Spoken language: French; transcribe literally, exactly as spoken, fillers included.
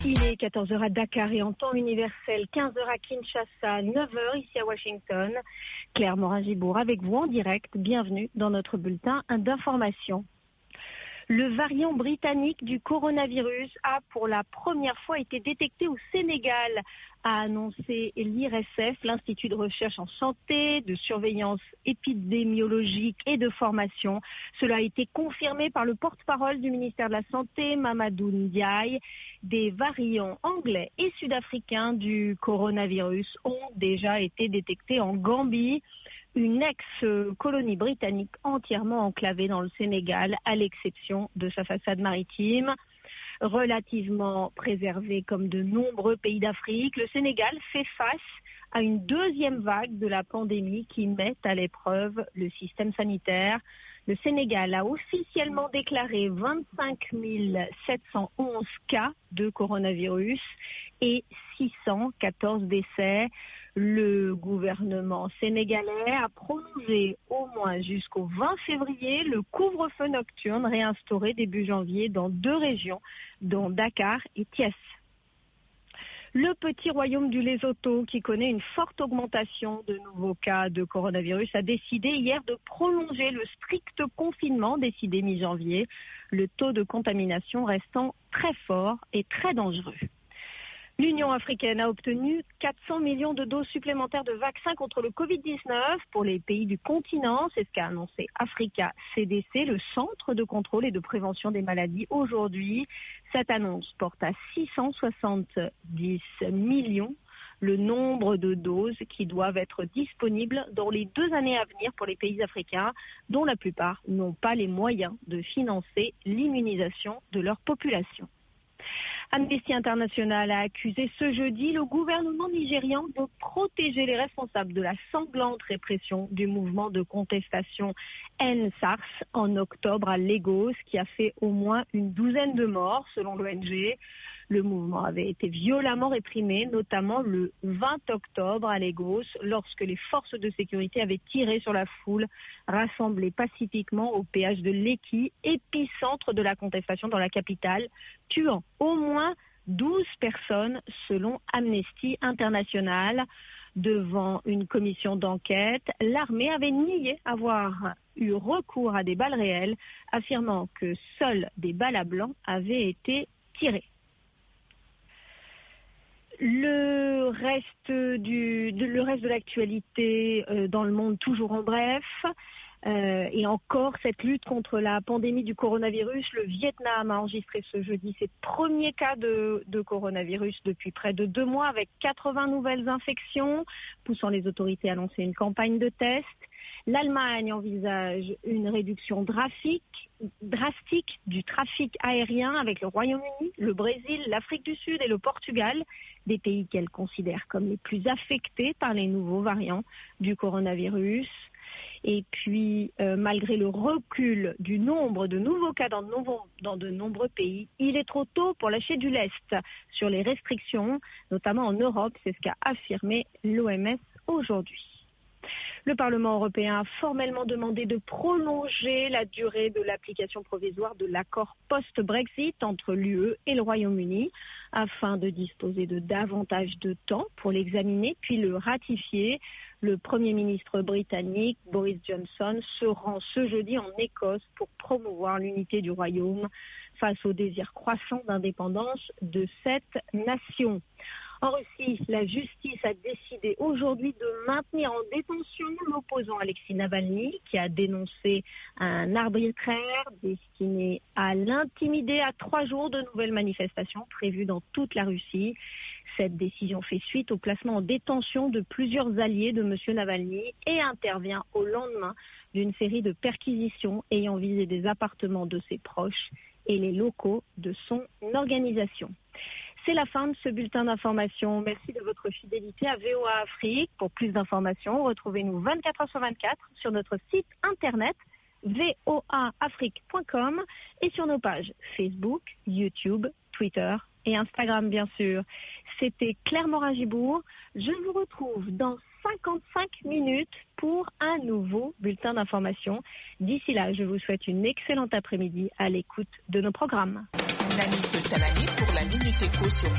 Il est quatorze heures à Dakar et en temps universel, quinze heures à Kinshasa, neuf heures ici à Washington. Claire Morin-Gibourg avec vous en direct. Bienvenue dans notre bulletin d'information. Le variant britannique du coronavirus a pour la première fois été détecté au Sénégal, a annoncé l'I R S F, l'Institut de recherche en santé, de surveillance épidémiologique et de formation. Cela a été confirmé par le porte-parole du ministère de la Santé, Mamadou Ndiaye. Des variants anglais et sud-africains du coronavirus ont déjà été détectés en Gambie, une ex-colonie britannique entièrement enclavée dans le Sénégal, à l'exception de sa façade maritime. Relativement préservé comme de nombreux pays d'Afrique, le Sénégal fait face à une deuxième vague de la pandémie qui met à l'épreuve le système sanitaire. Le Sénégal a officiellement déclaré vingt-cinq mille sept cent onze cas de coronavirus et six cent quatorze décès. Le gouvernement sénégalais a prolongé au moins jusqu'au vingt février le couvre-feu nocturne réinstauré début janvier dans deux régions, dont Dakar et Thiès. Le petit royaume du Lesotho, qui connaît une forte augmentation de nouveaux cas de coronavirus, a décidé hier de prolonger le strict confinement décidé mi-janvier, le taux de contamination restant très fort et très dangereux. L'Union africaine a obtenu quatre cents millions de doses supplémentaires de vaccins contre le covid dix-neuf pour les pays du continent. C'est ce qu'a annoncé Africa C D C, le Centre de contrôle et de prévention des maladies, aujourd'hui. Cette annonce porte à six cent soixante-dix millions le nombre de doses qui doivent être disponibles dans les deux années à venir pour les pays africains, dont la plupart n'ont pas les moyens de financer l'immunisation de leur population. Amnesty International a accusé ce jeudi le gouvernement nigérian de protéger les responsables de la sanglante répression du mouvement de contestation End SARS en octobre à Lagos, qui a fait au moins une douzaine de morts selon l'O N G. Le mouvement avait été violemment réprimé, notamment le vingt octobre à Lagos, lorsque les forces de sécurité avaient tiré sur la foule rassemblée pacifiquement au péage de Lekki, épicentre de la contestation dans la capitale, tuant au moins douze personnes selon Amnesty International. Devant une commission d'enquête, l'armée avait nié avoir eu recours à des balles réelles, affirmant que seules des balles à blanc avaient été tirées. Le reste du, de, le reste de l'actualité euh, dans le monde, toujours en bref, euh, et encore cette lutte contre la pandémie du coronavirus. Le Vietnam a enregistré ce jeudi ses premiers cas de, de coronavirus depuis près de deux mois, avec quatre-vingts nouvelles infections, poussant les autorités à lancer une campagne de tests. L'Allemagne envisage une réduction drastique, drastique du trafic aérien avec le Royaume-Uni, le Brésil, l'Afrique du Sud et le Portugal, des pays qu'elle considère comme les plus affectés par les nouveaux variants du coronavirus. Et puis, euh, malgré le recul du nombre de nouveaux cas dans de, nouveaux, dans de nombreux pays, il est trop tôt pour lâcher du lest sur les restrictions, notamment en Europe. C'est ce qu'a affirmé l'O M S aujourd'hui. Le Parlement européen a formellement demandé de prolonger la durée de l'application provisoire de l'accord post-Brexit entre l'U E et le Royaume-Uni afin de disposer de davantage de temps pour l'examiner puis le ratifier. Le Premier ministre britannique Boris Johnson se rend ce jeudi en Écosse pour promouvoir l'unité du Royaume face au désir croissant d'indépendance de cette nation. En Russie, la justice a décidé aujourd'hui de maintenir en détention l'opposant Alexis Navalny, qui a dénoncé un arbitraire destiné à l'intimider à trois jours de nouvelles manifestations prévues dans toute la Russie. Cette décision fait suite au placement en détention de plusieurs alliés de M. Navalny et intervient au lendemain d'une série de perquisitions ayant visé des appartements de ses proches et les locaux de son organisation. C'est la fin de ce bulletin d'information. Merci de votre fidélité à V O A Afrique. Pour plus d'informations, retrouvez-nous vingt-quatre heures sur vingt-quatre sur notre site internet v o a afrique point com et sur nos pages Facebook, YouTube, Twitter et Instagram, bien sûr. C'était Claire Morin-Gibourg. Je vous retrouve dans cinquante-cinq minutes pour un nouveau bulletin d'information. D'ici là, je vous souhaite une excellente après-midi à l'écoute de nos programmes. Nani Talani pour la Minute Éco sur